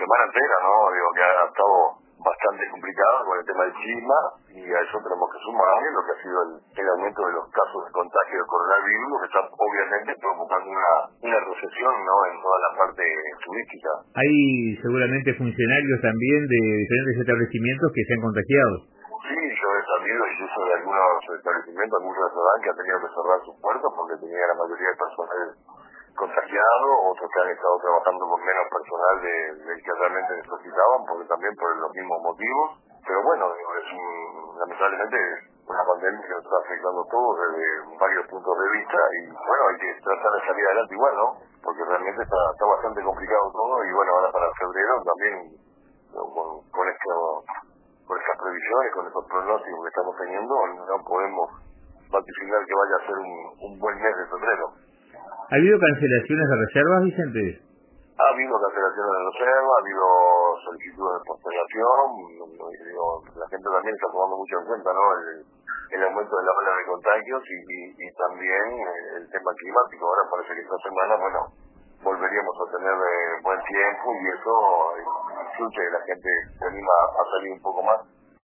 semana entera, ¿no? Digo que ha estado bastante complicado con el tema del clima y a eso tenemos que sumar lo que ha sido el aumento de los casos de contagio del coronavirus, lo que está obviamente provocando una recesión, ¿no? En toda la parte turística. Hay seguramente funcionarios también de diferentes establecimientos que se han contagiado. Sí, yo he sabido incluso de algunos establecimientos, algunos restaurantes que han tenido que cerrar sus puertas porque tenía la mayoría de personal contagiado, otros que han estado trabajando con menos personal del que realmente necesitaban, porque también por los mismos motivos. Pero bueno, digo, lamentablemente una pandemia que nos está afectando a todos desde varios puntos de vista y bueno, hay que tratar de salir adelante igual, ¿no? Porque realmente está bastante complicado todo y bueno, ahora para febrero también con estas previsiones, con estos pronósticos que estamos teniendo, no podemos vaticinar que vaya a ser un buen mes de febrero. ¿Ha habido cancelaciones de reservas, Vicente? Ha habido cancelaciones de reserva, ha habido solicitudes de postergación, la gente también está tomando mucho en cuenta, ¿no? El aumento de la ola de contagios y también el tema climático. Ahora parece que esta semana, bueno, volveríamos a tener buen tiempo y eso influye que la gente se anima a salir un poco más